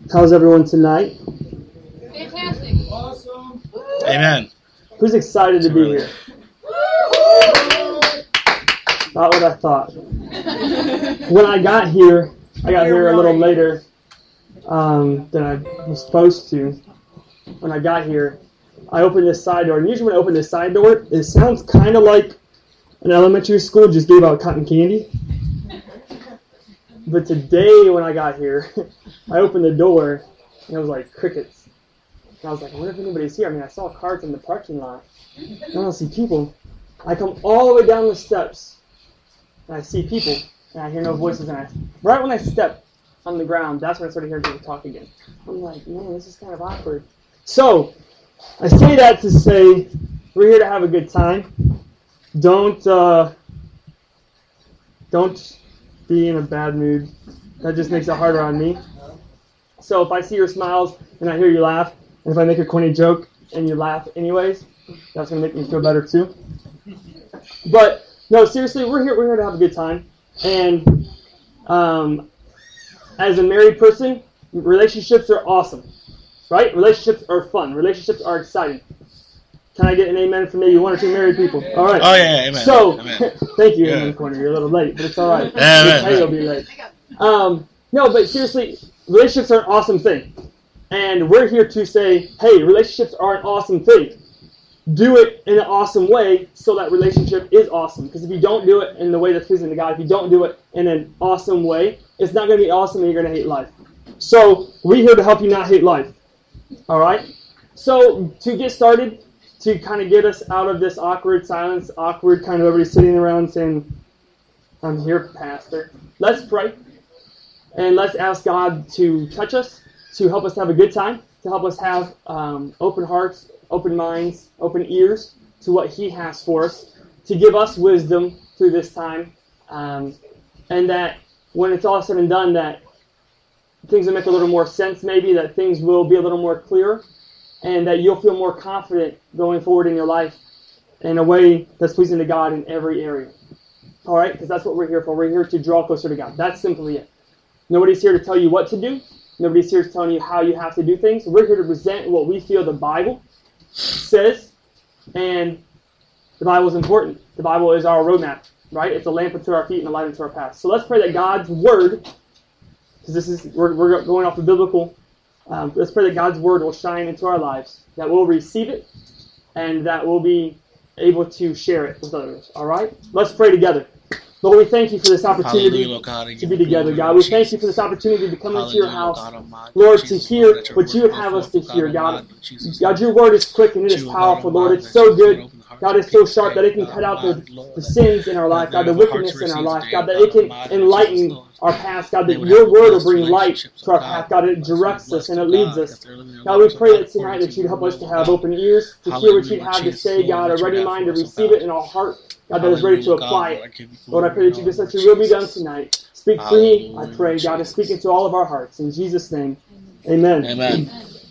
How's everyone tonight? Fantastic. Awesome. Amen. Who's excited to be here? Not what I thought. When I got here a little later than I was supposed to. When I got here, I opened this side door. And usually when I open this side door, it sounds kind of like an elementary school just gave out cotton candy. But today when I got here, I opened the door and it was like crickets. And I was like, I wonder if anybody's here. I mean, I saw cars in the parking lot. I don't see people. I come all the way down the steps and I see people and I hear no voices. And right when I step on the ground, that's when I started hearing people talk again. I'm like, man, this is kind of awkward. So I say that to say we're here to have a good time. Don't be in a bad mood. That just makes it harder on me. So if I see your smiles and I hear you laugh, and if I make a corny joke and you laugh anyways, that's going to make me feel better too. But no, seriously, we're here to have a good time. And as a married person, relationships are awesome, right? Relationships are fun. Relationships are exciting. Can I get an amen from maybe one or two married people? All right. Oh, yeah, amen. So, amen. Thank you, Amen Corner. You're a little late, but it's all right. Amen. You'll be late. No, but seriously, relationships are an awesome thing. And we're here to say, hey, relationships are an awesome thing. Do it in an awesome way so that relationship is awesome. Because if you don't do it in the way that's pleasing to God, if you don't do it in an awesome way, it's not going to be awesome and you're going to hate life. So, we're here to help you not hate life. All right? So, to get started, to kind of get us out of this awkward silence, awkward kind of everybody sitting around saying, I'm here, Pastor. Let's pray. And let's ask God to touch us, to help us have a good time, to help us have open hearts, open minds, open ears to what He has for us, to give us wisdom through this time. And that when it's all said and done, that things will make a little more sense maybe, that things will be a little more clear, and that you'll feel more confident going forward in your life in a way that's pleasing to God in every area. All right? Because that's what we're here for. We're here to draw closer to God. That's simply it. Nobody's here to tell you what to do. Nobody's here telling you how you have to do things. We're here to present what we feel the Bible says, and the Bible is important. The Bible is our roadmap, right? It's a lamp unto our feet and a light unto our path. So let's pray that God's Word, because we're going off the biblical. Let's pray that God's Word will shine into our lives, that we'll receive it, and that we'll be able to share it with others. All right? Let's pray together. Lord, we thank you for this opportunity to be together, God. We thank you for this opportunity to come into your house, Lord, to hear what you would have us to hear, God. God, your Word is quick and it is powerful, Lord. It's so good. God, it's so sharp that it can cut out the sins in our life, God, the wickedness in our life, God, that it can enlighten our past, God, that your Word will bring light to our path, God, it directs us and it leads us. God, we pray that tonight that you'd help us to have open ears, to hear what you'd have to say, God, a ready mind to receive it in our heart, God, that is ready to apply it. Lord, I pray that you just let your will be done tonight. Speak free, I pray, God, and speak into all of our hearts. In Jesus' name, amen. Amen.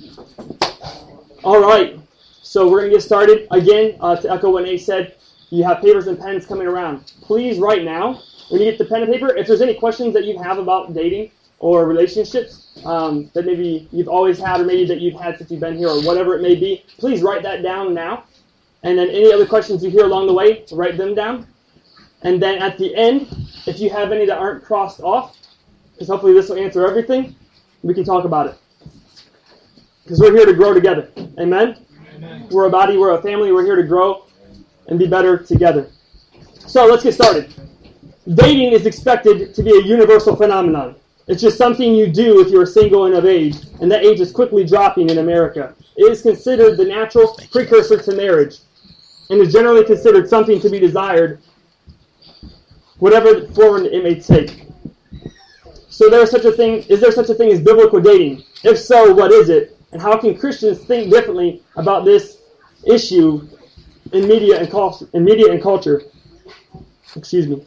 All right. So we're going to get started. Again, to echo what Nate said, you have papers and pens coming around. Please, right now, when you get the pen and paper, if there's any questions that you have about dating or relationships that maybe you've always had or maybe that you've had since you've been here or whatever it may be, please write that down now. And then any other questions you hear along the way, write them down. And then at the end, if you have any that aren't crossed off, because hopefully this will answer everything, we can talk about it. Because we're here to grow together. Amen? Amen. We're a body, we're a family, we're here to grow and be better together. So let's get started. Dating is expected to be a universal phenomenon. It's just something you do if you're single and of age, and that age is quickly dropping in America. It is considered the natural precursor to marriage, and is generally considered something to be desired, whatever form it may take. So is there such a thing as biblical dating? If so, what is it? And how can Christians think differently about this issue in media and culture? Excuse me.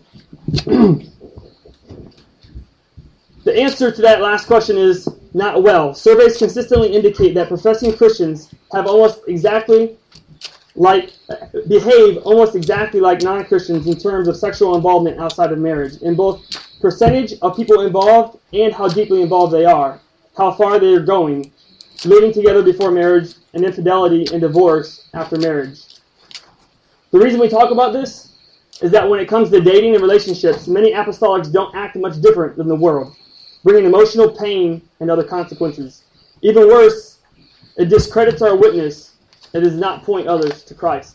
The answer to that last question is not well. Surveys consistently indicate that professing Christians behave almost exactly like non-Christians in terms of sexual involvement outside of marriage, in both percentage of people involved and how deeply involved they are. how far they are going, living together before marriage, and infidelity and divorce after marriage. The reason we talk about this is that when it comes to dating and relationships, many apostolics don't act much different than the world, bringing emotional pain and other consequences. Even worse, it discredits our witness. It does not point others to Christ.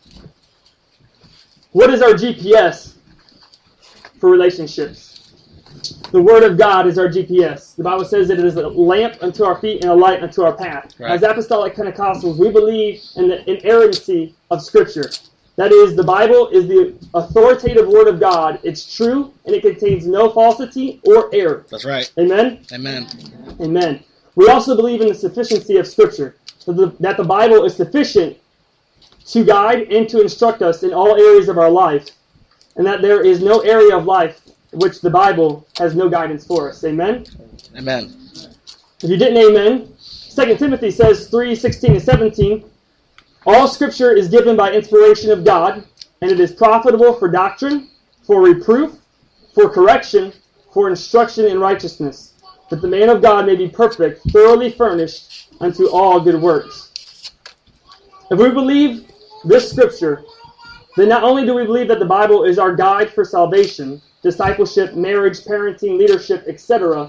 What is our GPS for relationships? The Word of God is our GPS. The Bible says that it is a lamp unto our feet and a light unto our path. Right. As Apostolic Pentecostals, we believe in the inerrancy of Scripture. That is, the Bible is the authoritative Word of God. It's true, and it contains no falsity or error. That's right. Amen? Amen. Amen. We also believe in the sufficiency of Scripture, that the Bible is sufficient to guide and to instruct us in all areas of our life, and that there is no area of life which the Bible has no guidance for us. Amen? Amen. If you didn't amen, 2 Timothy says 3:16 and 17, all Scripture is given by inspiration of God, and it is profitable for doctrine, for reproof, for correction, for instruction in righteousness, that the man of God may be perfect, thoroughly furnished unto all good works. If we believe this Scripture, then not only do we believe that the Bible is our guide for salvation, discipleship, marriage, parenting, leadership, etc.,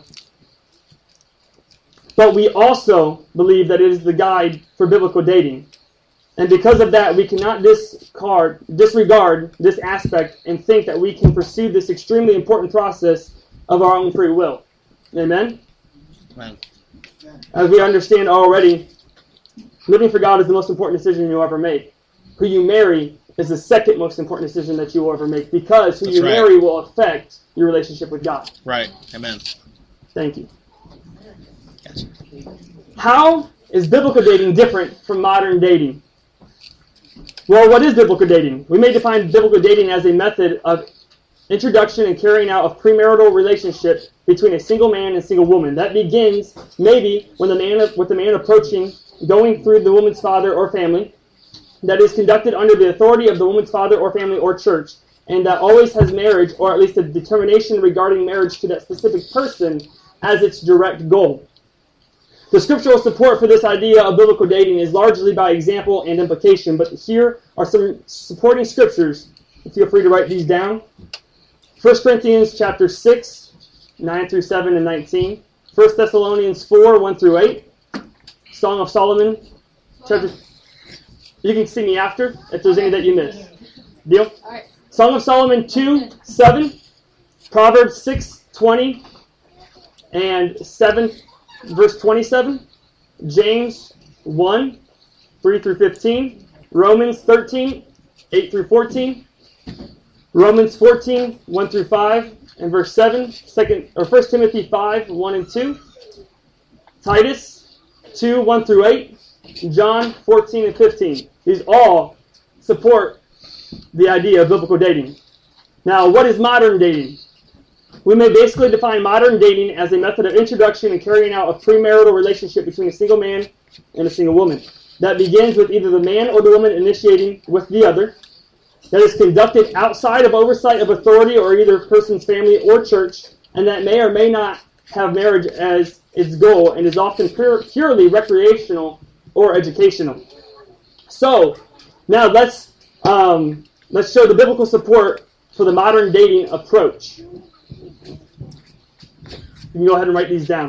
but we also believe that it is the guide for biblical dating. And because of that, we cannot disregard this aspect and think that we can pursue this extremely important process of our own free will. Amen? Amen. As we understand already, living for God is the most important decision you'll ever make. Who you marry is the second most important decision that you will ever make, because who That's you right. marry will affect your relationship with God. Right. Amen. Thank you. Gotcha. How is biblical dating different from modern dating? Well, what is biblical dating? We may define biblical dating as a method of introduction and carrying out of premarital relationship between a single man and single woman. That begins maybe when with the man approaching, going through the woman's father or family, that is conducted under the authority of the woman's father or family or church, and that always has marriage, or at least a determination regarding marriage to that specific person, as its direct goal. The scriptural support for this idea of biblical dating is largely by example and implication, but here are some supporting scriptures. Feel free to write these down. 1 Corinthians chapter 6, 9 through 7 and 19. 1 Thessalonians 4, 1 through 8. Song of Solomon, chapter... You can see me after if there's any that you missed. Deal? All right. Song of Solomon 2, 7. Proverbs 6, 20 and 7, verse 27. James 1, 3 through 15. Romans 13, 8 through 14. Romans 14, 1 through 5 and verse 7. 1 Timothy 5, 1 and 2. Titus 2, 1 through 8. John 14 and 15. These all support the idea of biblical dating. Now, what is modern dating? We may basically define modern dating as a method of introduction and carrying out a premarital relationship between a single man and a single woman. That begins with either the man or the woman initiating with the other. That is conducted outside of oversight of authority or either person's family or church, and that may or may not have marriage as its goal and is often purely recreational or educational. So, now let's show the biblical support for the modern dating approach. You can go ahead and write these down.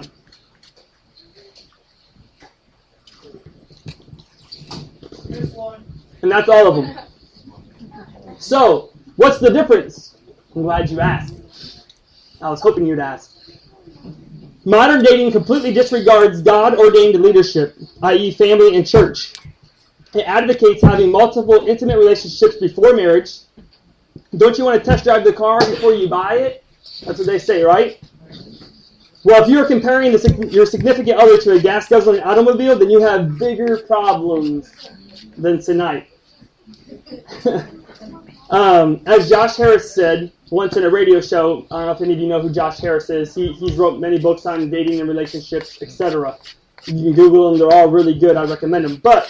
This one. And that's all of them. So, what's the difference? I'm glad you asked. I was hoping you'd ask. Modern dating completely disregards God-ordained leadership, i.e. family and church. It advocates having multiple intimate relationships before marriage. Don't you want to test drive the car before you buy it? That's what they say, right? Well, if you're comparing your significant other to a gas-guzzling automobile, then you have bigger problems than tonight. As Josh Harris said once in a radio show, I don't know if any of you know who Josh Harris is. He's wrote many books on dating and relationships, etc. You can Google them. They're all really good. I recommend them. But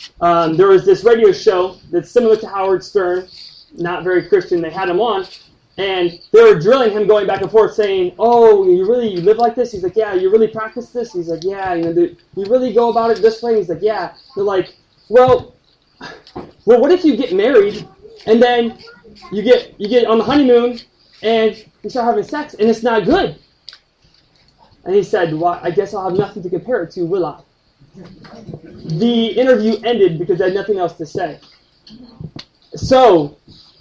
there was this radio show that's similar to Howard Stern, not very Christian. They had him on, And they were drilling him, going back and forth, saying, "Oh, you live like this?" He's like, "Yeah." "You really practice this?" He's like, "Yeah." "Do you really go about it this way?" He's like, "Yeah." They're like, well, what if you get married and then you get on the honeymoon and you start having sex and it's not good? And he said, "Well, I guess I'll have nothing to compare it to, will I?" The interview ended because they had nothing else to say. So,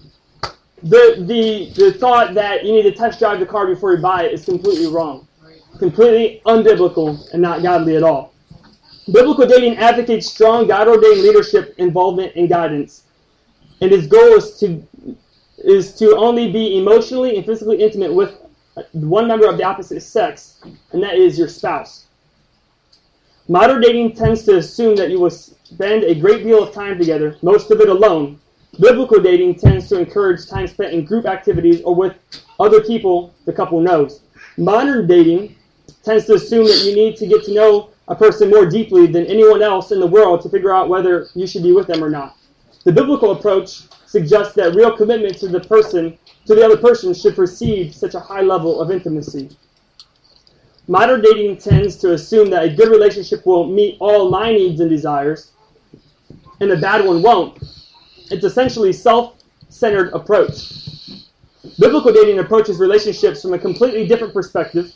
the thought that you need to test drive the car before you buy it is completely wrong. Completely unbiblical and not godly at all. Biblical dating advocates strong, God-ordained leadership, involvement, and guidance. And its goal is to only be emotionally and physically intimate with one member of the opposite sex, and that is your spouse. Modern dating tends to assume that you will spend a great deal of time together, most of it alone. Biblical dating tends to encourage time spent in group activities or with other people the couple knows. Modern dating tends to assume that you need to get to know a person more deeply than anyone else in the world to figure out whether you should be with them or not. The biblical approach suggests that real commitment to the other person should precede such a high level of intimacy. Modern dating tends to assume that a good relationship will meet all my needs and desires, and a bad one won't. It's essentially self-centered approach. Biblical dating approaches relationships from a completely different perspective,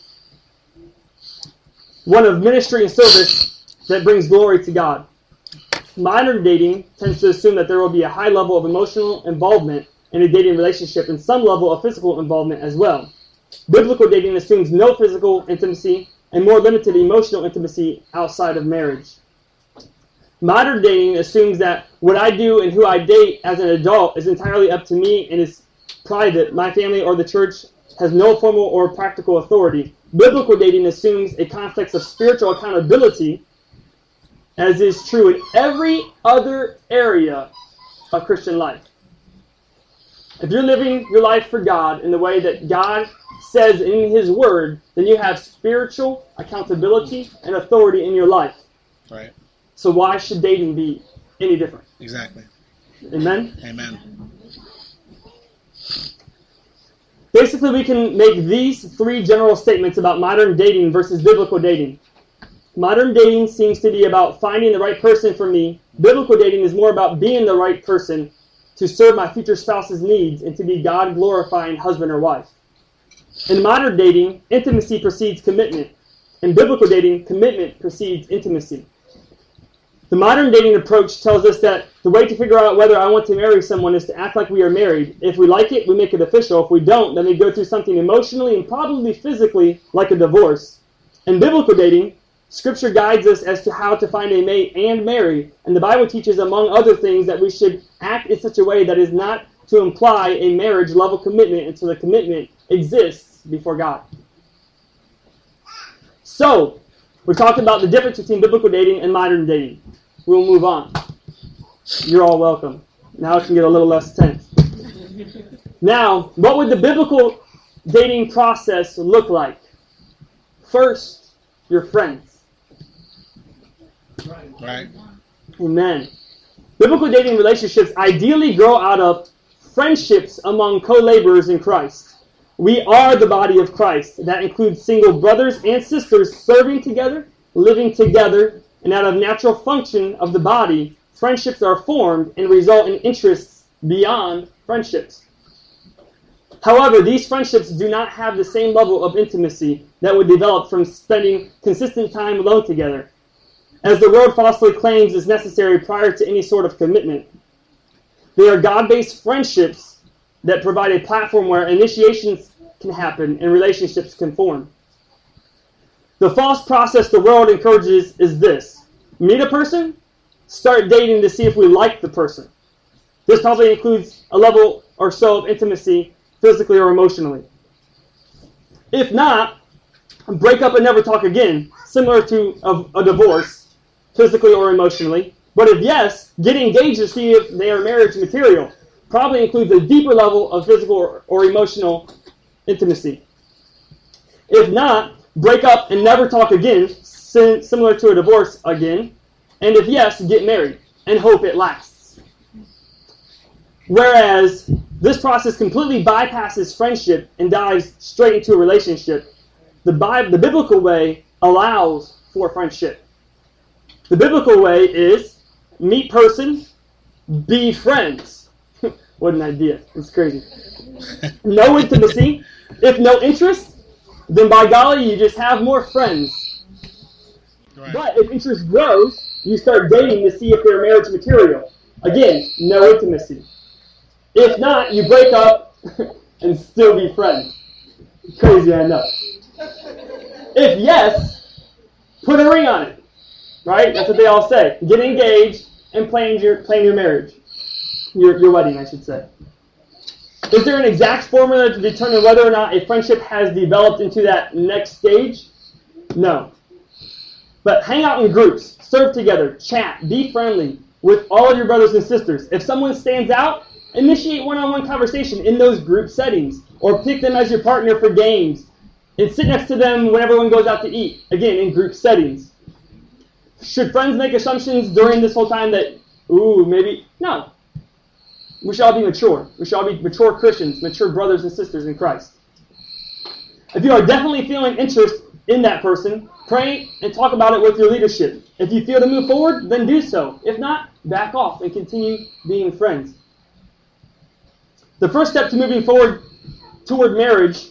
one of ministry and service that brings glory to God. Modern dating tends to assume that there will be a high level of emotional involvement in a dating relationship and some level of physical involvement as well. Biblical dating assumes no physical intimacy and more limited emotional intimacy outside of marriage. Modern dating assumes that what I do and who I date as an adult is entirely up to me and is private. My family or the church has no formal or practical authority. Biblical dating assumes a context of spiritual accountability, as is true in every other area of Christian life. If you're living your life for God in the way that God says in His Word, then you have spiritual accountability and authority in your life. Right. So why should dating be any different? Exactly. Amen? Amen. Basically, we can make these three general statements about modern dating versus biblical dating. Modern dating seems to be about finding the right person for me. Biblical dating is more about being the right person to serve my future spouse's needs and to be God-glorifying husband or wife. In modern dating, intimacy precedes commitment. In biblical dating, commitment precedes intimacy. The modern dating approach tells us that the way to figure out whether I want to marry someone is to act like we are married. If we like it, we make it official. If we don't, then we go through something emotionally and probably physically like a divorce. In biblical dating, Scripture guides us as to how to find a mate and marry, and the Bible teaches, among other things, that we should act in such a way that is not to imply a marriage-level commitment until the commitment exists before God. So, we talked about the difference between biblical dating and modern dating. We'll move on. You're all welcome. Now it can get a little less tense. Now, what would the biblical dating process look like? First, your friends. Right. Amen. Biblical dating relationships ideally grow out of friendships among co-laborers in Christ. We are the body of Christ. That includes single brothers and sisters serving together, living together, and out of natural function of the body, friendships are formed and result in interests beyond friendships. However, these friendships do not have the same level of intimacy that would develop from spending consistent time alone together, as the world falsely claims is necessary prior to any sort of commitment. They are God-based friendships that provide a platform where initiations can happen and relationships can form. The false process the world encourages is this: meet a person, start dating to see if we like the person. This probably includes a level or so of intimacy, physically or emotionally. If not, break up and never talk again, similar to a divorce, physically or emotionally. But if yes, get engaged to see if they are marriage material. Probably includes a deeper level of physical or emotional intimacy. If not, break up and never talk again, similar to a divorce again. And if yes, get married and hope it lasts. Whereas This process completely bypasses friendship and dives straight into a relationship. The biblical way allows for friendship. The biblical way is meet person, be friends. What an idea. It's crazy. No intimacy. If no interest, then by golly, you just have more friends. Right. But if interest grows, you start dating to see if they're marriage material. Again, no intimacy. If not, you break up and still be friends. Crazy, I know. If yes, put a ring on it. Right? That's what they all say. Get engaged and plan your marriage. Your wedding, I should say. Is there an exact formula to determine whether or not a friendship has developed into that next stage? No. But hang out in groups, serve together, chat, be friendly with all of your brothers and sisters. If someone stands out, initiate one-on-one conversation in those group settings, or pick them as your partner for games, and sit next to them when everyone goes out to eat, again, in group settings. Should friends make assumptions during this whole time that, maybe? No. We should all be mature. We should all be mature Christians, mature brothers and sisters in Christ. If you are definitely feeling interest in that person, pray and talk about it with your leadership. If you feel to move forward, then do so. If not, back off and continue being friends. The first step to moving towards marriage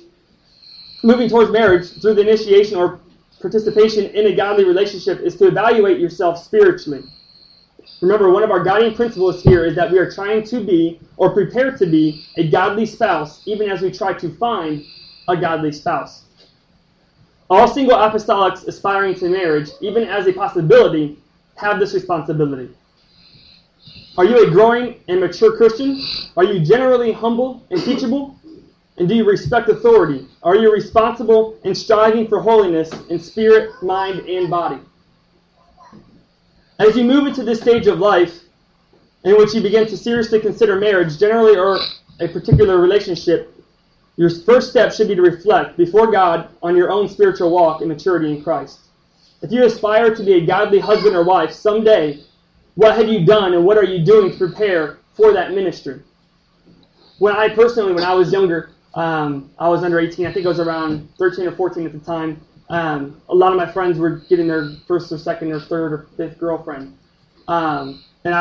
through the initiation or participation in a godly relationship is to evaluate yourself spiritually. Remember, one of our guiding principles here is that we are trying to be or prepare to be a godly spouse, even as we try to find a godly spouse. All single apostolics aspiring to marriage, even as a possibility, have this responsibility. Are you a growing and mature Christian? Are you generally humble and teachable? And do you respect authority? Are you responsible and striving for holiness in spirit, mind, and body? As you move into this stage of life, in which you begin to seriously consider marriage, generally or a particular relationship, your first step should be to reflect before God on your own spiritual walk and maturity in Christ. If you aspire to be a godly husband or wife someday, what have you done and what are you doing to prepare for that ministry? When I was younger, I was under 18. I think I was around 13 or 14 at the time. A lot of my friends were getting their first or second or third or fifth girlfriend. And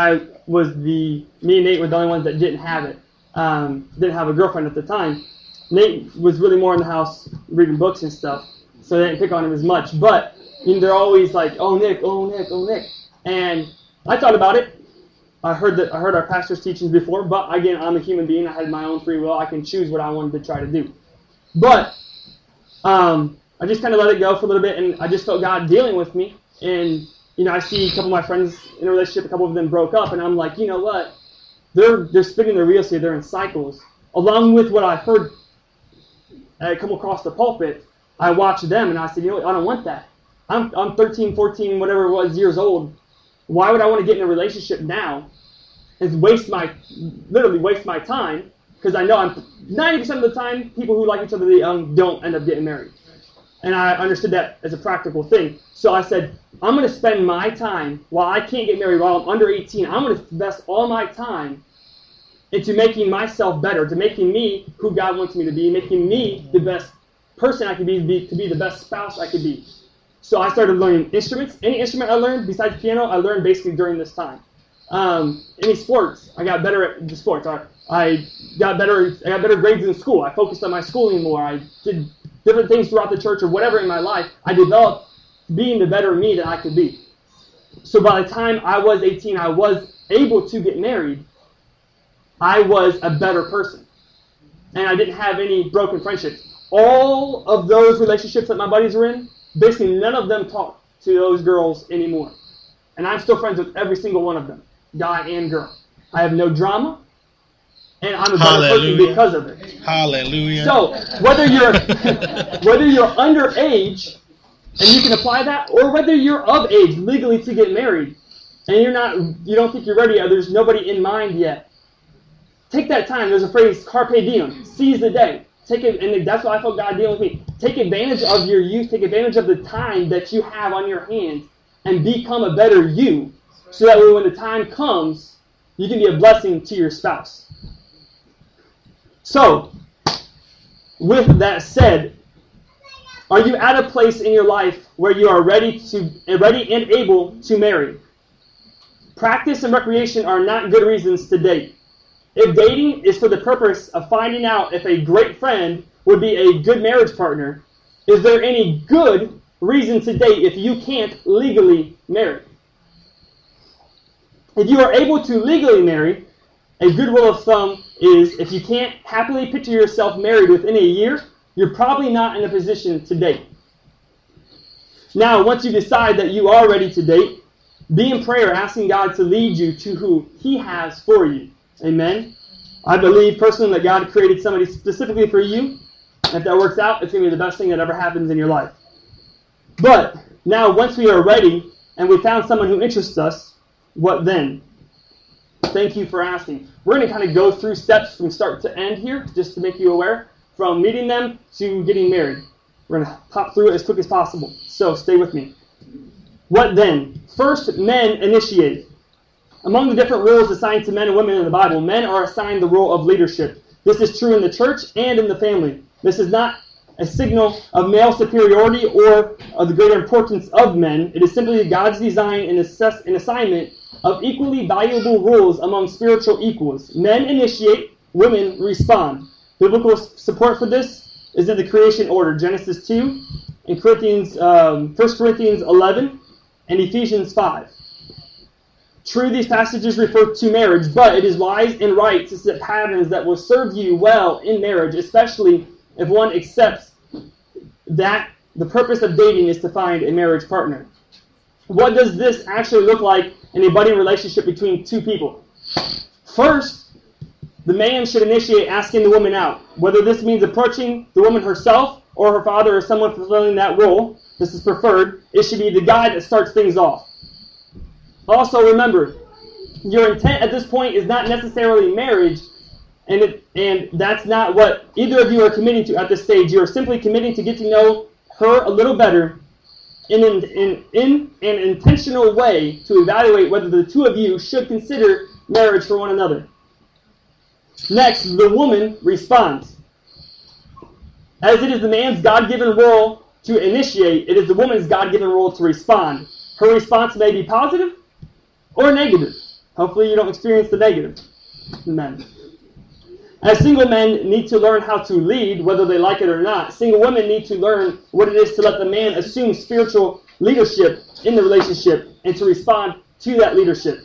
me and Nate were the only ones that didn't have it. Didn't have a girlfriend at the time. Nate was really more in the house reading books and stuff, so they didn't pick on him as much. But they're always like, oh Nick. And I thought about it. I heard our pastor's teachings before, but again, I'm a human being. I had my own free will. I can choose what I wanted to try to do. But I just kind of let it go for a little bit, and I just felt God dealing with me. And I see a couple of my friends in a relationship. A couple of them broke up, and I'm like, you know what? They're spinning their wheels here. They're in cycles. Along with what I heard come across the pulpit, I watched them, and I said, I don't want that. I'm 13, 14, whatever it was, years old. Why would I want to get in a relationship now and literally waste my time? Because I know 90% of the time, people who like each other don't end up getting married. And I understood that as a practical thing. So I said, I'm going to spend my time, while I can't get married, while I'm under 18, I'm going to invest all my time into making myself better, to making me who God wants me to be, making me the best person I could be to be the best spouse I could be. So I started learning instruments. Any instrument I learned besides piano, I learned basically during this time. Any sports, I got better at the sports. I got better grades in school. I focused on my schooling more. I did different things throughout the church or whatever in my life. I developed being the better me that I could be. So by the time I was 18, I was able to get married. I was a better person. And I didn't have any broken friendships. All of those relationships that my buddies were in, basically none of them talk to those girls anymore. And I'm still friends with every single one of them, guy and girl. I have no drama, and I'm a better person because of it. Hallelujah. So whether you're underage, and you can apply that, or whether you're of age legally to get married, and you don't think you're ready, or there's nobody in mind yet, take that time. There's a phrase, carpe diem, seize the day. Take it, and that's why I felt God dealing with me. Take advantage of your youth. Take advantage of the time that you have on your hands and become a better you, so that when the time comes, you can be a blessing to your spouse. So, with that said, are you at a place in your life where you are ready and able to marry? Practice and recreation are not good reasons to date. If dating is for the purpose of finding out if a great friend would be a good marriage partner, is there any good reason to date if you can't legally marry? If you are able to legally marry, a good rule of thumb is if you can't happily picture yourself married within a year, you're probably not in a position to date. Now, once you decide that you are ready to date, be in prayer asking God to lead you to who He has for you. Amen? I believe personally that God created somebody specifically for you. And if that works out, it's going to be the best thing that ever happens in your life. But now, once we are ready and we found someone who interests us, what then? Thank you for asking. We're going to kind of go through steps from start to end here, just to make you aware, from meeting them to getting married. We're going to pop through it as quick as possible. So stay with me. What then? First, men initiate. Among the different rules assigned to men and women in the Bible, men are assigned the role of leadership. This is true in the church and in the family. This is not a signal of male superiority or of the greater importance of men. It is simply God's design and assignment of equally valuable roles among spiritual equals. Men initiate, women respond. Biblical support for this is in the creation order, Genesis 2, and 1 Corinthians 11, and Ephesians 5. True, these passages refer to marriage, but it is wise and right to set patterns that will serve you well in marriage, especially if one accepts that the purpose of dating is to find a marriage partner. What does this actually look like in a budding relationship between two people? First, the man should initiate asking the woman out. Whether this means approaching the woman herself or her father or someone fulfilling that role, this is preferred. It should be the guy that starts things off. Also remember, your intent at this point is not necessarily marriage, and that's not what either of you are committing to at this stage. You are simply committing to get to know her a little better in an intentional way to evaluate whether the two of you should consider marriage for one another. Next, the woman responds. As it is the man's God-given role to initiate, it is the woman's God-given role to respond. Her response may be positive or negative. Hopefully you don't experience the negative. Men. As single men need to learn how to lead, whether they like it or not, single women need to learn what it is to let the man assume spiritual leadership in the relationship and to respond to that leadership.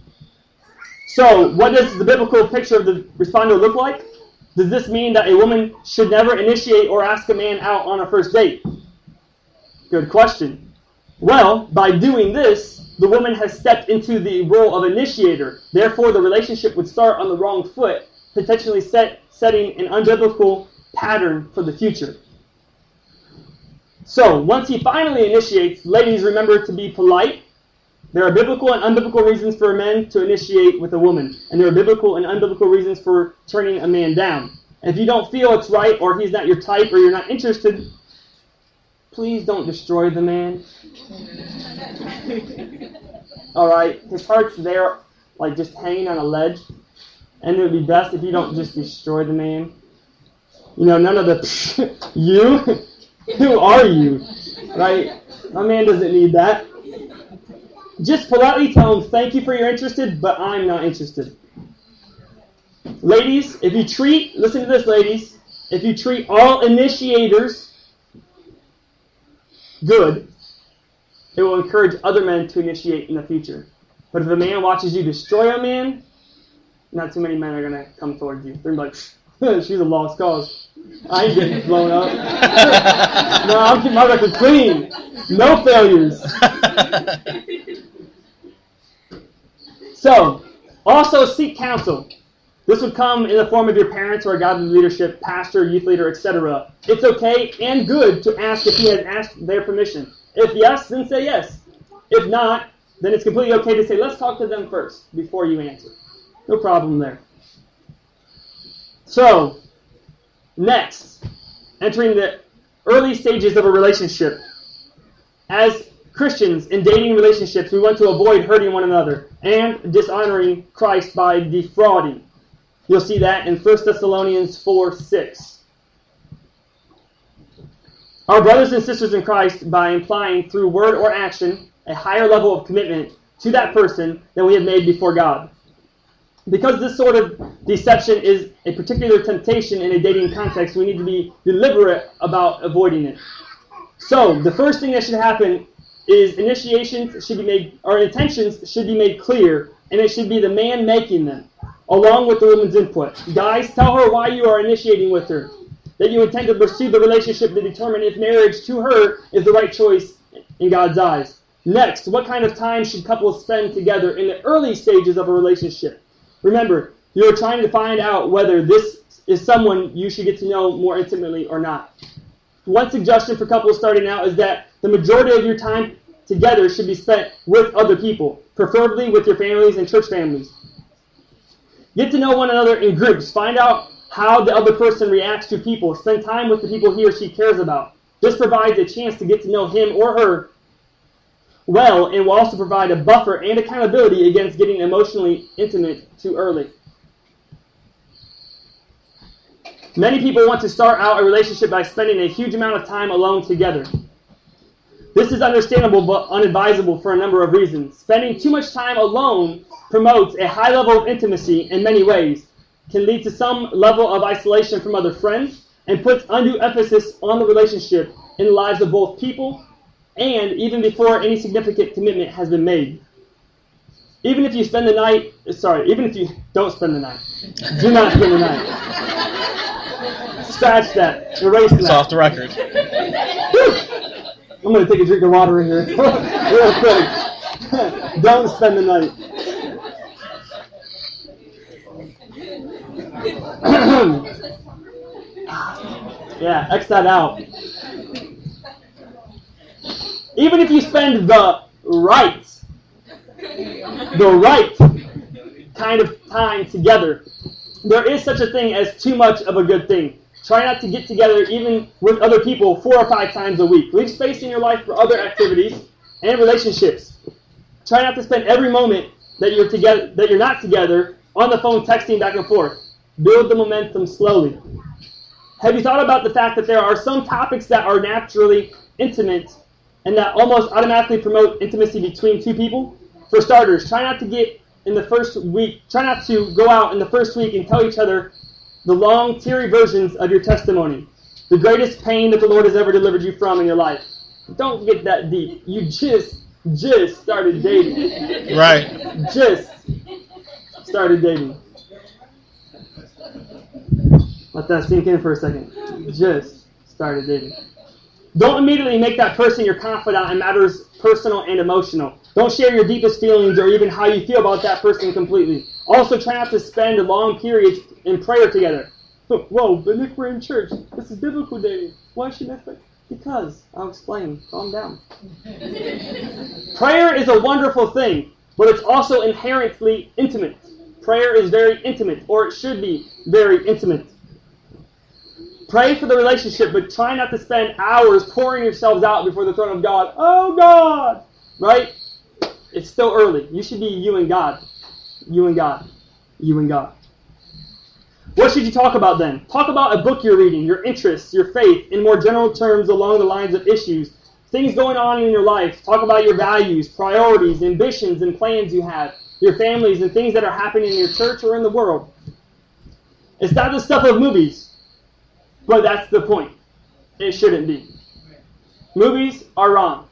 So, what does the biblical picture of the responder look like? Does this mean that a woman should never initiate or ask a man out on a first date? Good question. Well, by doing this, the woman has stepped into the role of initiator. Therefore, the relationship would start on the wrong foot, potentially setting an unbiblical pattern for the future. So, once he finally initiates, ladies, remember to be polite. There are biblical and unbiblical reasons for men to initiate with a woman, and there are biblical and unbiblical reasons for turning a man down. If you don't feel it's right, or he's not your type, or you're not interested, please don't destroy the man. Alright, his heart's there, like just hanging on a ledge, and it would be best if you don't just destroy the man. You know, none of the, you? Who are you? Right? My man doesn't need that. Just politely tell him, thank you for your interest, but I'm not interested. Ladies, listen to this, ladies. If you treat all initiators good, it will encourage other men to initiate in the future. But if a man watches you destroy a man, not too many men are going to come towards you. They're like, she's a lost cause. I ain't getting blown up. No, I'm keeping my record clean. No failures. So, also seek counsel. This would come in the form of your parents or a godly leadership, pastor, youth leader, etc. It's okay and good to ask if he has asked their permission. If yes, then say yes. If not, then it's completely okay to say, let's talk to them first before you answer. No problem there. So, next, entering the early stages of a relationship. As Christians in dating relationships, we want to avoid hurting one another and dishonoring Christ by defrauding. You'll see that in 1 Thessalonians 4:6. Our brothers and sisters in Christ, by implying through word or action a higher level of commitment to that person than we have made before God. Because this sort of deception is a particular temptation in a dating context, we need to be deliberate about avoiding it. So, the first thing that should happen is intentions should be made clear, and it should be the man making them, along with the woman's input. Guys, tell her why you are initiating with her, that you intend to pursue the relationship to determine if marriage to her is the right choice in God's eyes. Next, what kind of time should couples spend together in the early stages of a relationship? Remember, you're trying to find out whether this is someone you should get to know more intimately or not. One suggestion for couples starting out is that the majority of your time together should be spent with other people, preferably with your families and church families. Get to know one another in groups. Find out how the other person reacts to people. Spend time with the people he or she cares about. This provides a chance to get to know him or her well, and will also provide a buffer and accountability against getting emotionally intimate too early. Many people want to start out a relationship by spending a huge amount of time alone together. This is understandable but unadvisable for a number of reasons. Spending too much time alone promotes a high level of intimacy in many ways, can lead to some level of isolation from other friends, and puts undue emphasis on the relationship in the lives of both people and even before any significant commitment has been made. Even if you don't spend the night, do not spend the night. Scratch that. Erase that. It's off the record. I'm going to take a drink of water in here real quick. Don't spend the night. Yeah, X that out. Even if you spend the right kind of time together, there is such a thing as too much of a good thing. Try not to get together even with other people 4 or 5 times a week. Leave space in your life for other activities and relationships. Try not to spend every moment that you're not together on the phone texting back and forth. Build the momentum slowly. Have you thought about the fact that there are some topics that are naturally intimate and that almost automatically promote intimacy between two people? For starters, try not to go out in the first week and tell each other the long, teary versions of your testimony, the greatest pain that the Lord has ever delivered you from in your life. Don't get that deep. You just started dating. Right. Just started dating. Let that sink in for a second. Just started dating. Don't immediately make that person your confidant in matters personal and emotional. Don't share your deepest feelings or even how you feel about that person completely. Also, try not to spend long periods in prayer together. Whoa, but Nick, we're in church. This is biblical dating. Why should I? Because. I'll explain. Calm down. Prayer is a wonderful thing, but it's also inherently intimate. Prayer is very intimate, or it should be very intimate. Pray for the relationship, but try not to spend hours pouring yourselves out before the throne of God. Oh, God! Right? It's still early. You should be you and God. You and God. You and God. What should you talk about then? Talk about a book you're reading, your interests, your faith, in more general terms along the lines of issues, things going on in your life. Talk about your values, priorities, ambitions, and plans you have, your families, and things that are happening in your church or in the world. It's not the stuff of movies. But that's the point. It shouldn't be. Movies are wrong.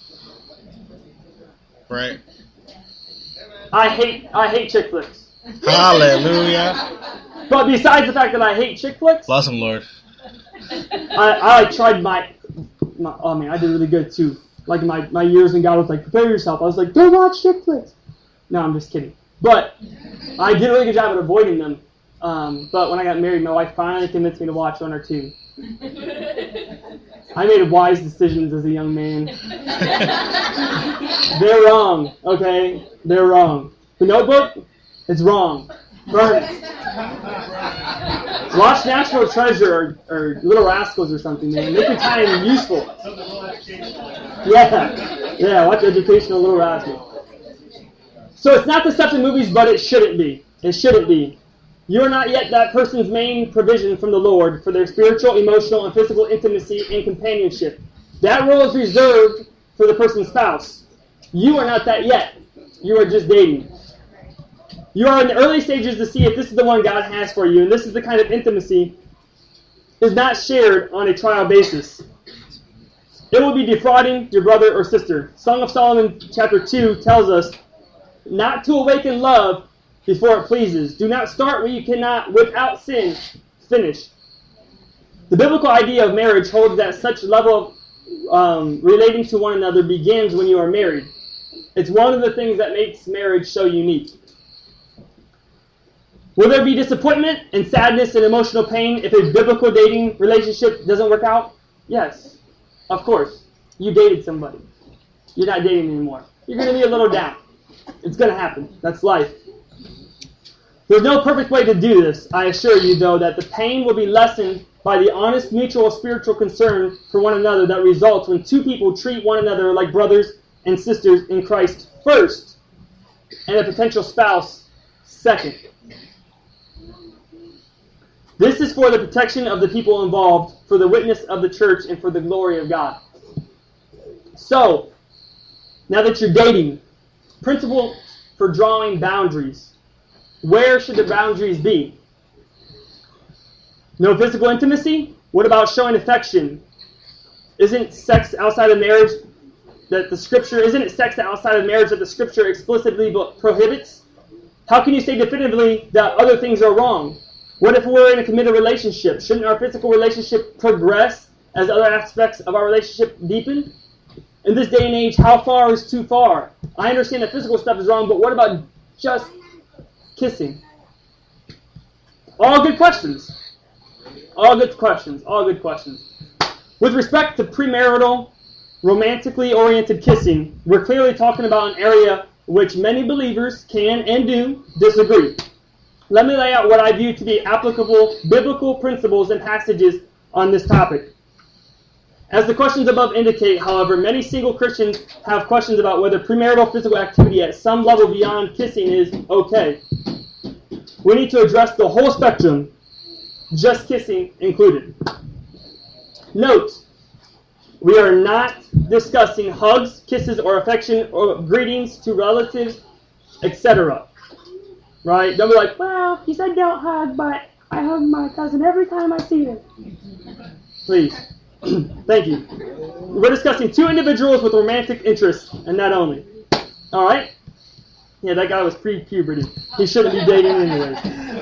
Right. I hate chick flicks. Hallelujah. But besides the fact that I hate chick flicks, Bless him, Lord. I tried my oh man, I did really good too. Like my years in God was like, prepare yourself. I was like, don't watch chick flicks. No, I'm just kidding. But I did a really good job at avoiding them. But when I got married, my wife finally convinced me to watch 1 or 2. I made wise decisions as a young man. They're wrong, okay? They're wrong. The Notebook? It's wrong. Burn it. Watch National Treasure or Little Rascals or something, man. Make your time useful. Yeah, watch educational Little Rascals. So it's not the stuff in movies, but it shouldn't be. It shouldn't be. You are not yet that person's main provision from the Lord for their spiritual, emotional, and physical intimacy and companionship. That role is reserved for the person's spouse. You are not that yet. You are just dating. You are in the early stages to see if this is the one God has for you, and this is the kind of intimacy is not shared on a trial basis. It will be defrauding your brother or sister. Song of Solomon chapter 2 tells us not to awaken love before it pleases. Do not start where you cannot, without sin, finish. The biblical idea of marriage holds that such level of relating to one another begins when you are married. It's one of the things that makes marriage so unique. Will there be disappointment and sadness and emotional pain if a biblical dating relationship doesn't work out? Yes, of course. You dated somebody. You're not dating anymore. You're going to be a little down. It's going to happen. That's life. There's no perfect way to do this. I assure you, though, that the pain will be lessened by the honest, mutual spiritual concern for one another that results when two people treat one another like brothers and sisters in Christ first, and a potential spouse second. This is for the protection of the people involved, for the witness of the church, and for the glory of God. So, now that you're dating, principle for drawing boundaries. Where should the boundaries be? No physical intimacy? What about showing affection? Isn't sex outside of marriage that the Scripture explicitly prohibits? How can you say definitively that other things are wrong? What if we're in a committed relationship? Shouldn't our physical relationship progress as other aspects of our relationship deepen? In this day and age, how far is too far? I understand that physical stuff is wrong, but what about just kissing? All good questions. All good questions. All good questions. With respect to premarital, romantically oriented kissing, we're clearly talking about an area which many believers can and do disagree. Let me lay out what I view to be applicable biblical principles and passages on this topic. As the questions above indicate, however, many single Christians have questions about whether premarital physical activity at some level beyond kissing is okay. We need to address the whole spectrum, just kissing included. Note, we are not discussing hugs, kisses, or affection, or greetings to relatives, etc. Right? Don't be like, well, he said don't hug, but I hug my cousin every time I see him. Please. Thank you. We're discussing two individuals with romantic interests, and that only. Alright? Yeah, that guy was pre-puberty. He shouldn't be dating anyways.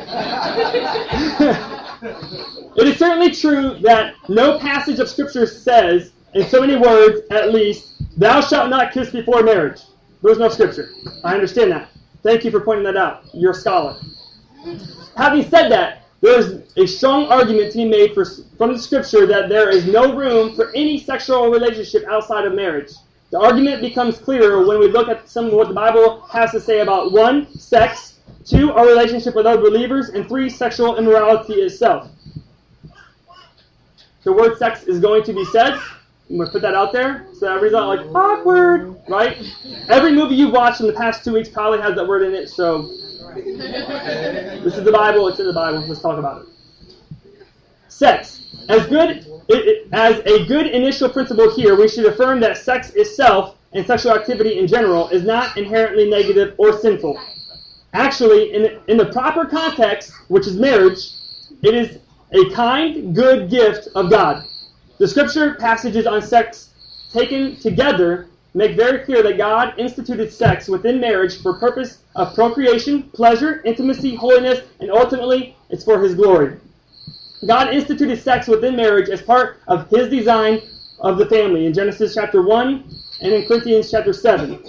It is certainly true that no passage of Scripture says, in so many words at least, thou shalt not kiss before marriage. There's no Scripture. I understand that. Thank you for pointing that out. You're a scholar. Having said that, there is a strong argument to be made from the Scripture that there is no room for any sexual relationship outside of marriage. The argument becomes clearer when we look at some of what the Bible has to say about 1, sex, 2, our relationship with other believers, and 3, sexual immorality itself. The word sex is going to be said. I'm going to put that out there so that everybody's not like, awkward, right? Every movie you've watched in the past 2 weeks probably has that word in it, so this is the Bible, it's in the Bible, let's talk about it. Sex. As a good initial principle here, we should affirm that sex itself and sexual activity in general is not inherently negative or sinful. Actually, in the proper context, which is marriage, it is a kind, good gift of God. The Scripture passages on sex taken together make very clear that God instituted sex within marriage for purpose of procreation, pleasure, intimacy, holiness, and ultimately, it's for His glory. God instituted sex within marriage as part of His design of the family in Genesis chapter 1 and in Corinthians chapter 7.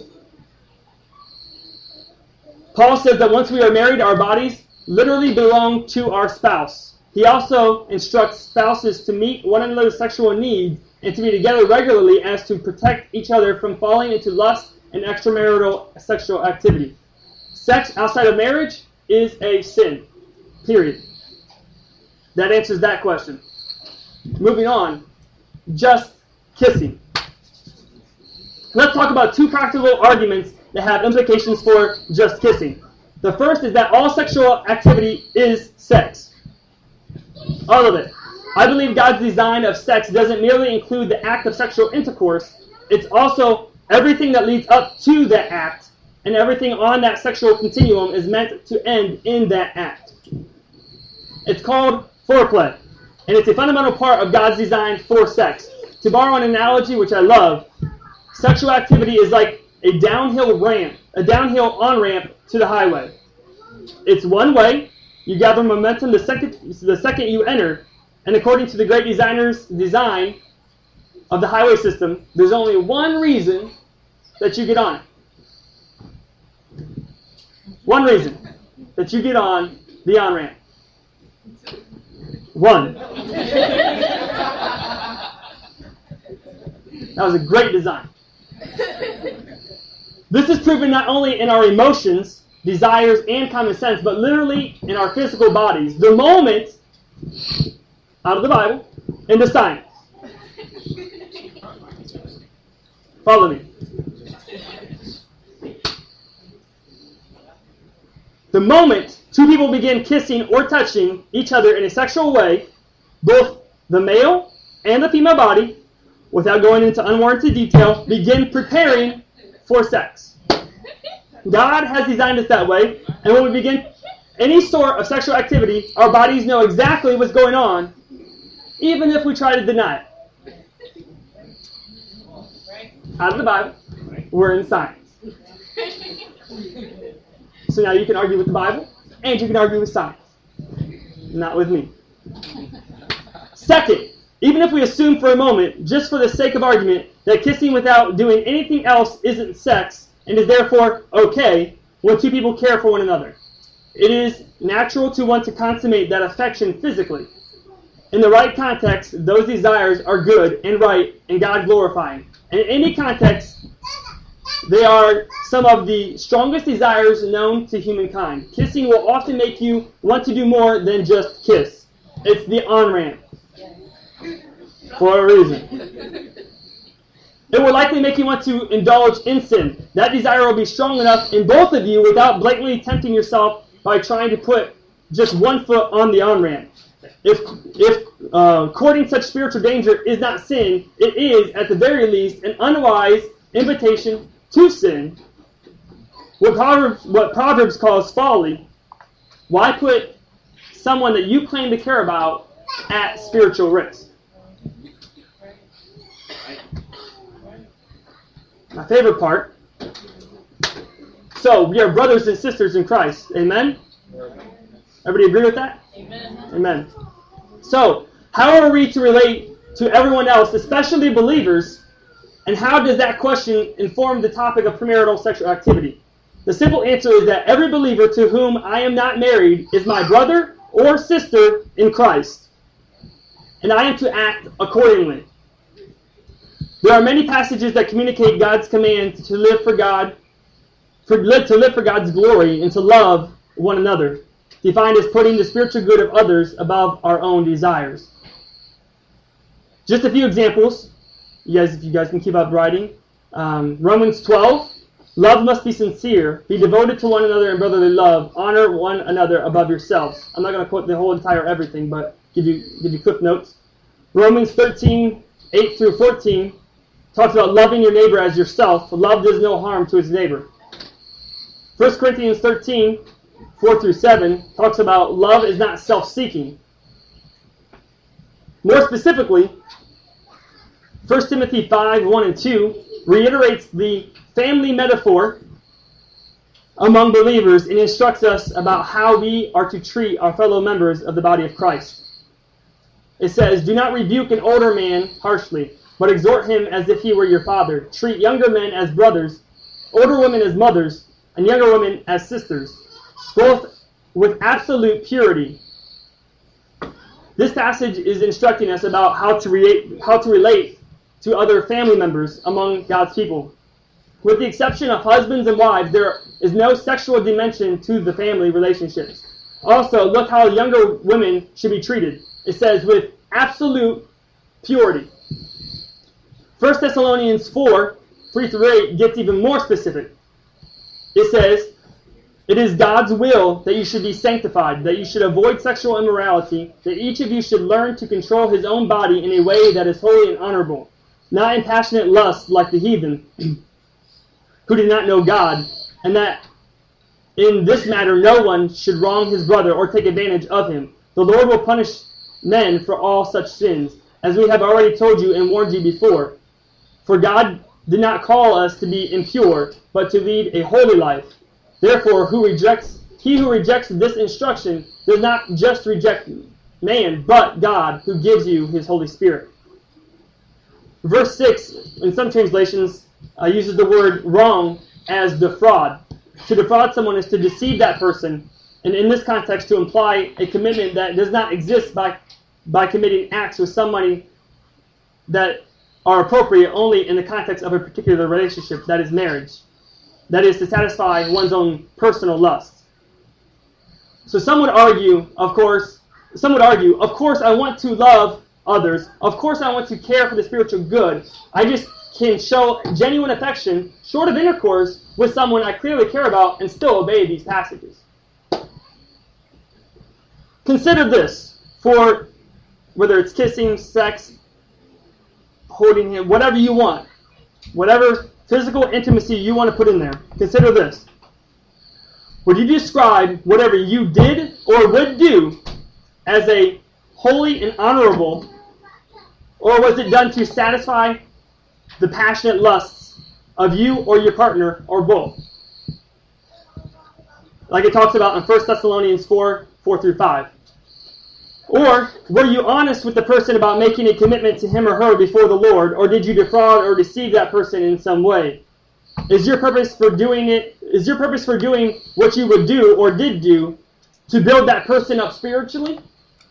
Paul says that once we are married, our bodies literally belong to our spouse. He also instructs spouses to meet one another's sexual needs and to be together regularly as to protect each other from falling into lust and extramarital sexual activity. Sex outside of marriage is a sin. Period. That answers that question. Moving on. Just kissing. Let's talk about 2 practical arguments that have implications for just kissing. The first is that all sexual activity is sex. All of it. I believe God's design of sex doesn't merely include the act of sexual intercourse. It's also everything that leads up to that act, and everything on that sexual continuum is meant to end in that act. It's called foreplay, and it's a fundamental part of God's design for sex. To borrow an analogy, which I love, sexual activity is like a downhill on-ramp to the highway. It's one way. You gather momentum the second you enter, and according to the great designer's design of the highway system, there's only one reason that you get on it. One reason that you get on the on-ramp. One. That was a great design. This is proven not only in our emotions, desires, and common sense, but literally in our physical bodies. The moment, out of the Bible, into science. Follow me. The moment two people begin kissing or touching each other in a sexual way, both the male and the female body, without going into unwarranted detail, begin preparing for sex. God has designed us that way, and when we begin any sort of sexual activity, our bodies know exactly what's going on, even if we try to deny it. Out of the Bible, we're in science. So now you can argue with the Bible, and you can argue with science. Not with me. Second, even if we assume for a moment, just for the sake of argument, that kissing without doing anything else isn't sex, and is therefore okay when two people care for one another. It is natural to want to consummate that affection physically. In the right context, those desires are good and right and God-glorifying. And in any context, they are some of the strongest desires known to humankind. Kissing will often make you want to do more than just kiss. It's the on-ramp. For a reason. It will likely make you want to indulge in sin. That desire will be strong enough in both of you without blatantly tempting yourself by trying to put just one foot on the on-ramp. If courting such spiritual danger is not sin, it is, at the very least, an unwise invitation to sin. What Proverbs calls folly. Why put someone that you claim to care about at spiritual risk? My favorite part. So, we are brothers and sisters in Christ. Amen? Everybody agree with that? Amen. Amen. So, how are we to relate to everyone else, especially believers, and how does that question inform the topic of premarital sexual activity? The simple answer is that every believer to whom I am not married is my brother or sister in Christ, and I am to act accordingly. There are many passages that communicate God's command to live for God, to live for God's glory, and to love one another, defined as putting the spiritual good of others above our own desires. Just a few examples. If you guys can keep up writing. Romans 12. Love must be sincere. Be devoted to one another in brotherly love. Honor one another above yourselves. I'm not going to quote the whole entire everything, but give you quick notes. Romans 13, 8 through 14 talks about loving your neighbor as yourself. Love does no harm to his neighbor. 1 Corinthians 13, 4 through 7 talks about love is not self-seeking. More specifically, 1 Timothy 5, 1 and 2 reiterates the family metaphor among believers and instructs us about how we are to treat our fellow members of the body of Christ. It says, do not rebuke an older man harshly, but exhort him as if he were your father. Treat younger men as brothers, older women as mothers, and younger women as sisters, both with absolute purity. This passage is instructing us about how to relate to other family members among God's people. With the exception of husbands and wives, there is no sexual dimension to the family relationships. Also, look how younger women should be treated. It says, with absolute purity. 1 Thessalonians 4, 3 through 8 gets even more specific. It says, It is God's will that you should be sanctified, that you should avoid sexual immorality, that each of you should learn to control his own body in a way that is holy and honorable, not in passionate lust like the heathen, who do not know God, and that in this matter no one should wrong his brother or take advantage of him. The Lord will punish men for all such sins, as we have already told you and warned you before. For God did not call us to be impure, but to lead a holy life. Therefore, he who rejects this instruction does not just reject man, but God, who gives you his Holy Spirit. Verse 6, in some translations, uses the word wrong as defraud. To defraud someone is to deceive that person, and in this context to imply a commitment that does not exist by committing acts with somebody that are appropriate only in the context of a particular relationship, that is marriage. That is to satisfy one's own personal lusts. So some would argue, of course, I want to love others. Of course I want to care for the spiritual good. I just can show genuine affection, short of intercourse, with someone I clearly care about and still obey these passages. Consider this, for whether it's kissing, sex, holding him, whatever you want, whatever physical intimacy you want to put in there. Consider this. Would you describe whatever you did or would do as a holy and honorable, or was it done to satisfy the passionate lusts of you or your partner, or both? Like it talks about in 1 Thessalonians 4:4-5. Or were you honest with the person about making a commitment to him or her before the Lord, or did you defraud or deceive that person in some way? Is your purpose for doing what you would do or did do to build that person up spiritually?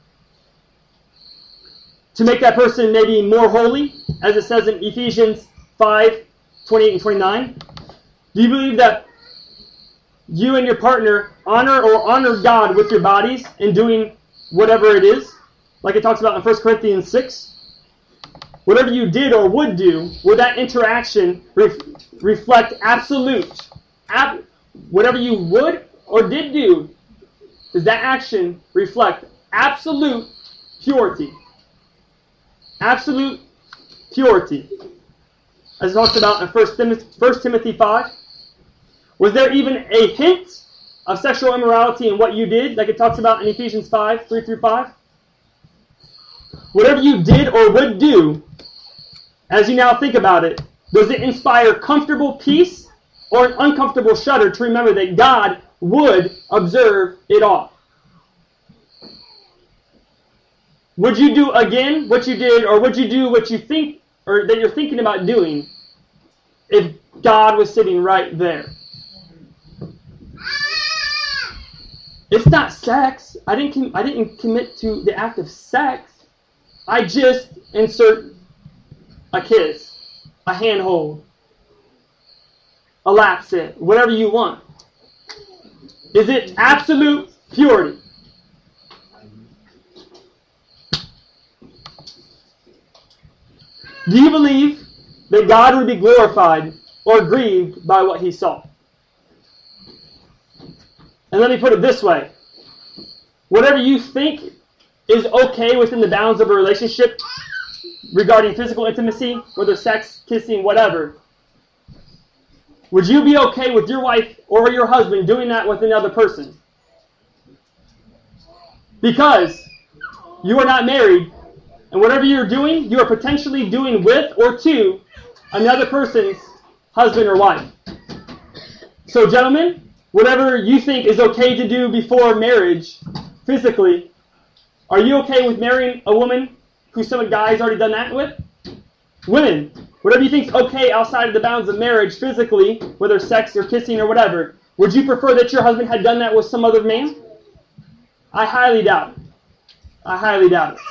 To make that person maybe more holy, as it says in Ephesians 5:28 and 29? Do you believe that you and your partner honor God with your bodies in doing whatever it is, like it talks about in 1 Corinthians 6? Whatever you did or would do, would that interaction reflect whatever you would or did do, does that action reflect absolute purity? Absolute purity. As it talks about in 1 Timothy 5. Was there even a hint of sexual immorality in what you did, like it talks about in Ephesians 5:3-5? Whatever you did or would do, as you now think about it, does it inspire comfortable peace or an uncomfortable shudder to remember that God would observe it all? Would you do again what you did, or would you do what you think, or that you're thinking about doing, if God was sitting right there? It's not sex. I didn't commit to the act of sex. I just insert a kiss, a handhold, a lap sit, whatever you want. Is it absolute purity? Do you believe that God would be glorified or grieved by what he saw? And let me put it this way. Whatever you think is okay within the bounds of a relationship regarding physical intimacy, whether sex, kissing, whatever, would you be okay with your wife or your husband doing that with another person? Because you are not married, and whatever you're doing, you are potentially doing with or to another person's husband or wife. So gentlemen, whatever you think is okay to do before marriage, physically, are you okay with marrying a woman who some guy's already done that with? Women, whatever you think is okay outside of the bounds of marriage physically, whether sex or kissing or whatever, would you prefer that your husband had done that with some other man? I highly doubt it. I highly doubt it.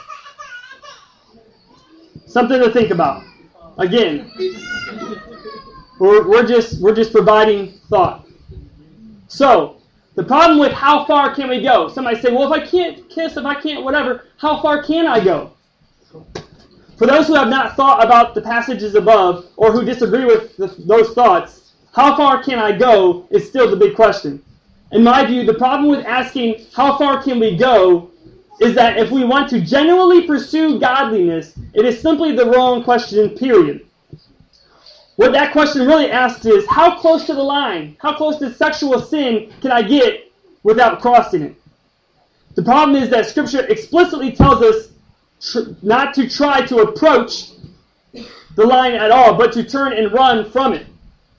Something to think about. Again, we're just providing thought. So, the problem with how far can we go? Somebody say, well, if I can't kiss, if I can't whatever, how far can I go? For those who have not thought about the passages above, or who disagree with those thoughts, how far can I go is still the big question. in my view, the problem with asking how far can we go is that if we want to genuinely pursue godliness, it is simply the wrong question, period. What that question really asks is, how close to the line, how close to sexual sin can I get without crossing it? The problem is that Scripture explicitly tells us not to try to approach the line at all, but to turn and run from it.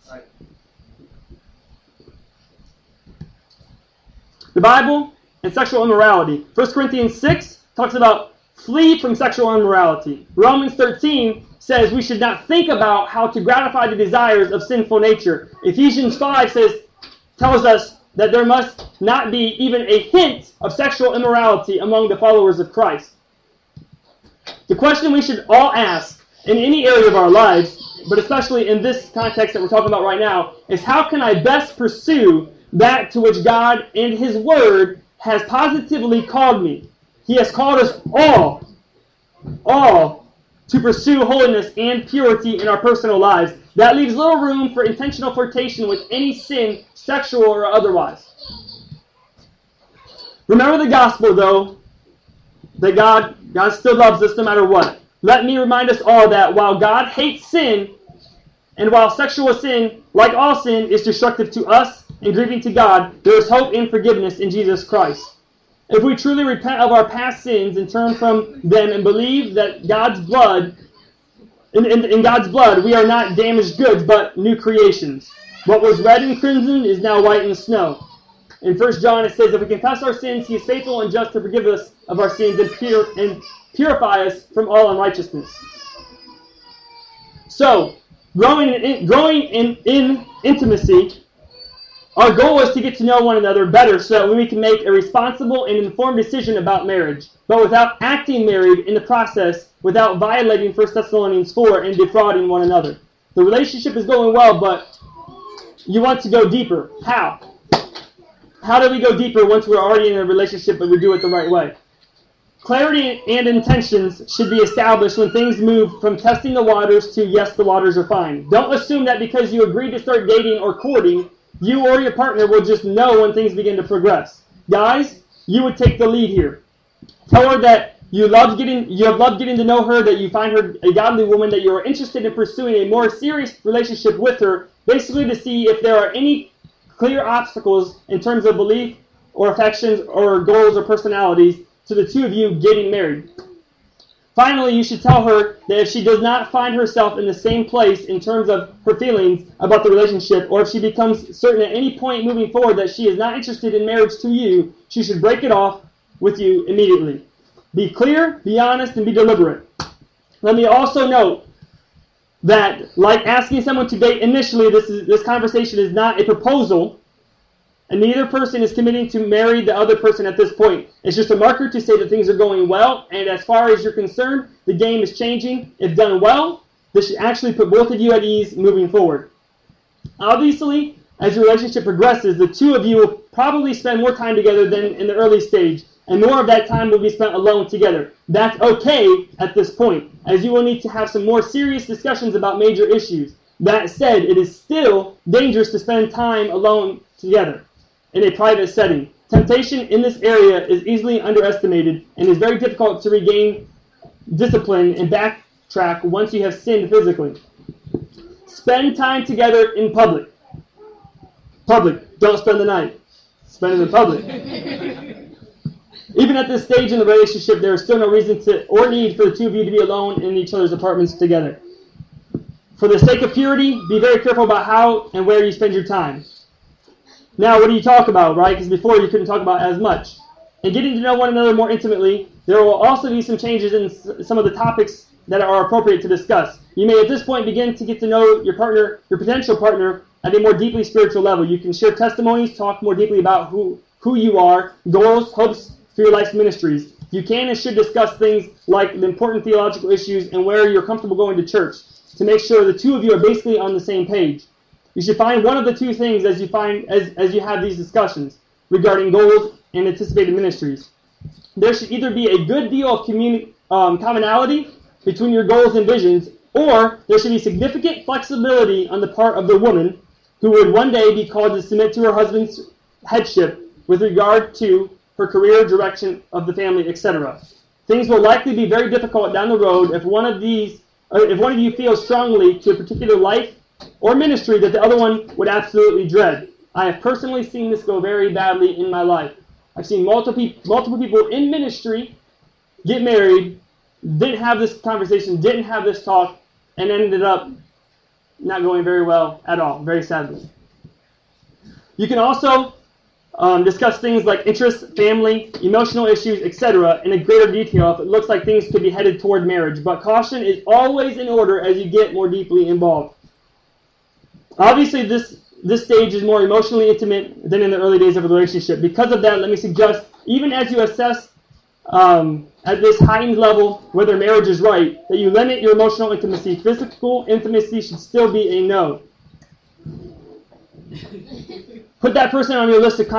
The Bible and sexual immorality. 1 Corinthians 6 talks about flee from sexual immorality. Romans 13 says we should not think about how to gratify the desires of sinful nature. Ephesians 5 tells us that there must not be even a hint of sexual immorality among the followers of Christ. The question we should all ask in any area of our lives, but especially in this context that we're talking about right now, is how can I best pursue that to which God and His Word has positively called me? He has called us all to pursue holiness and purity in our personal lives. That leaves little room for intentional flirtation with any sin, sexual or otherwise. Remember the gospel, though, that God still loves us no matter what. Let me remind us all that while God hates sin, and while sexual sin, like all sin, is destructive to us and grieving to God, there is hope and forgiveness in Jesus Christ. If we truly repent of our past sins and turn from them and believe that God's blood, in God's blood, we are not damaged goods, but new creations. What was red and crimson is now white and snow. In 1 John it says, if we confess our sins, He is faithful and just to forgive us of our sins and purify us from all unrighteousness. So, growing in intimacy, our goal is to get to know one another better so that we can make a responsible and informed decision about marriage, but without acting married in the process, without violating 1 Thessalonians 4 and defrauding one another. The relationship is going well, but you want to go deeper. How? How do we go deeper once we're already in a relationship but we do it the right way? Clarity and intentions should be established when things move from testing the waters to yes, the waters are fine. Don't assume that because you agree to start dating or courting, you or your partner will just know when things begin to progress. Guys, you would take the lead here. Tell her that you have loved getting to know her, that you find her a godly woman, that you are interested in pursuing a more serious relationship with her, basically to see if there are any clear obstacles in terms of belief or affections or goals or personalities to the two of you getting married. Finally, you should tell her that if she does not find herself in the same place in terms of her feelings about the relationship, or if she becomes certain at any point moving forward that she is not interested in marriage to you, she should break it off with you immediately. Be clear, be honest, and be deliberate. Let me also note that, like asking someone to date initially, this conversation is not a proposal, and neither person is committing to marry the other person at this point. It's just a marker to say that things are going well, and as far as you're concerned, the game is changing. If done well, this should actually put both of you at ease moving forward. Obviously, as your relationship progresses, the two of you will probably spend more time together than in the early stage, and more of that time will be spent alone together. That's okay at this point, as you will need to have some more serious discussions about major issues. That said, it is still dangerous to spend time alone together in a private setting. Temptation in this area is easily underestimated and is very difficult to regain discipline and backtrack once you have sinned physically. Spend time together in public. Public. Don't spend the night. Spend it in public. Even at this stage in the relationship, there is still no reason to or need for the two of you to be alone in each other's apartments together. For the sake of purity, be very careful about how and where you spend your time. Now, what do you talk about, right? Because before you couldn't talk about as much. In getting to know one another more intimately, there will also be some changes in some of the topics that are appropriate to discuss. You may at this point begin to get to know your partner, your potential partner, at a more deeply spiritual level. You can share testimonies, talk more deeply about who you are, goals, hopes for your life's ministries. You can and should discuss things like the important theological issues and where you're comfortable going to church to make sure the two of you are basically on the same page. You should find one of the two things as you have these discussions regarding goals and anticipated ministries. There should either be a good deal of commonality between your goals and visions, or there should be significant flexibility on the part of the woman who would one day be called to submit to her husband's headship with regard to her career, direction of the family, etc. Things will likely be very difficult down the road if one of you feels strongly to a particular life or ministry that the other one would absolutely dread. I have personally seen this go very badly in my life. I've seen multiple people in ministry get married, didn't have this conversation, didn't have this talk, and ended up not going very well at all, very sadly. You can also discuss things like interests, family, emotional issues, etc. in a greater detail if it looks like things could be headed toward marriage. But caution is always in order as you get more deeply involved. Obviously, this stage is more emotionally intimate than in the early days of a relationship. Because of that, let me suggest, even as you assess at this heightened level whether marriage is right, that you limit your emotional intimacy. Physical intimacy should still be a no. Put that person on your list of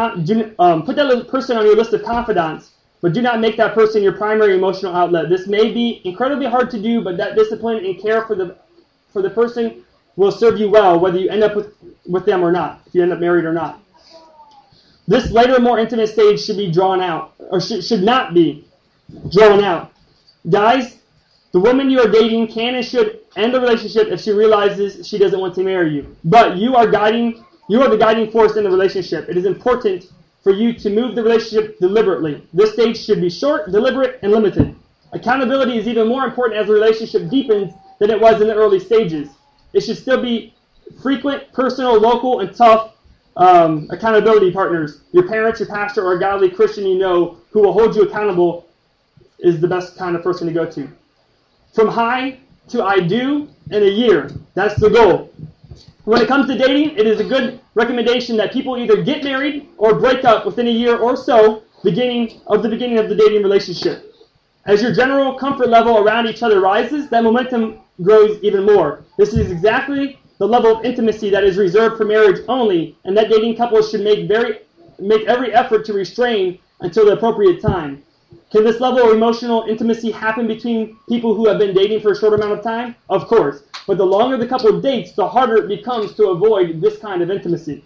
confidants, but do not make that person your primary emotional outlet. This may be incredibly hard to do, but that discipline and care for the person will serve you well, whether you end up with them or not, if you end up married or not. This later, more intimate stage should be drawn out, or should not be drawn out. Guys, the woman you are dating can and should end the relationship if she realizes she doesn't want to marry you. But you are the guiding force in the relationship. It is important for you to move the relationship deliberately. This stage should be short, deliberate, and limited. Accountability is even more important as the relationship deepens than it was in the early stages. It should still be frequent, personal, local, and tough accountability partners. Your parents, your pastor, or a godly Christian you know who will hold you accountable is the best kind of person to go to. From high to I do in a year. That's the goal. When it comes to dating, it is a good recommendation that people either get married or break up within a year or so, beginning of the dating relationship. As your general comfort level around each other rises, that momentum grows even more. This is exactly the level of intimacy that is reserved for marriage only, and that dating couples should make every effort to restrain until the appropriate time. Can this level of emotional intimacy happen between people who have been dating for a short amount of time? Of course. But the longer the couple dates, the harder it becomes to avoid this kind of intimacy.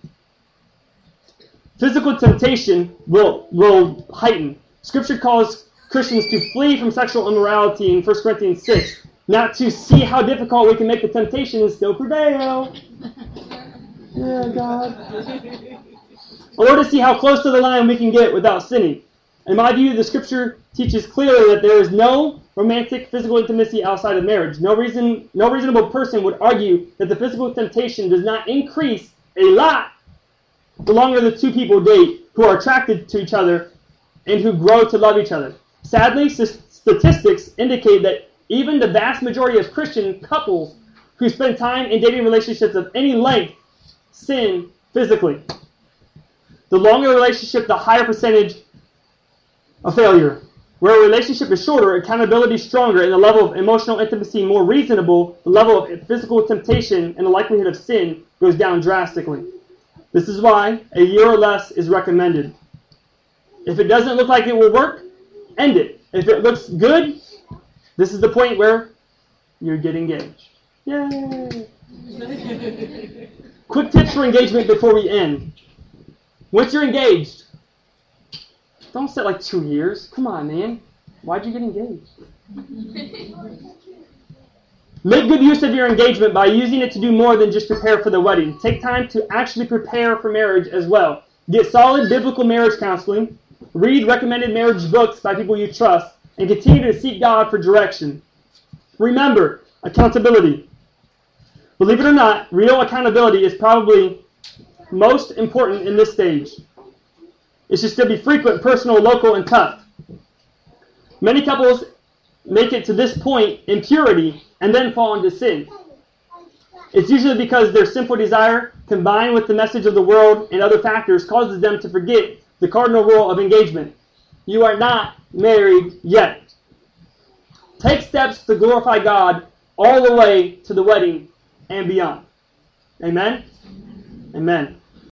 Physical temptation will heighten. Scripture calls Christians to flee from sexual immorality in 1 Corinthians 6, not to see how difficult we can make the temptation and still prevail. Yeah, God. Or to see how close to the line we can get without sinning. In my view, the Scripture teaches clearly that there is no romantic physical intimacy outside of marriage. No reasonable person would argue that the physical temptation does not increase a lot the longer the two people date, who are attracted to each other and who grow to love each other. Sadly, statistics indicate that even the vast majority of Christian couples who spend time in dating relationships of any length sin physically. The longer the relationship, the higher percentage of failure. Where a relationship is shorter, accountability stronger, and the level of emotional intimacy more reasonable, the level of physical temptation and the likelihood of sin goes down drastically. This is why a year or less is recommended. If it doesn't look like it will work, end it. If it looks good, this is the point where you get engaged. Yay! Quick tips for engagement before we end. Once you're engaged, don't set like 2 years. Come on, man. Why'd you get engaged? Make good use of your engagement by using it to do more than just prepare for the wedding. Take time to actually prepare for marriage as well. Get solid biblical marriage counseling. Read recommended marriage books by people you trust. And continue to seek God for direction. Remember, accountability. Believe it or not, real accountability is probably most important in this stage. It should still be frequent, personal, local, and tough. Many couples make it to this point in purity and then fall into sin. It's usually because their sinful desire, combined with the message of the world and other factors, causes them to forget the cardinal rule of engagement. You are not married yet. Take steps to glorify God all the way to the wedding and beyond. Amen? Amen.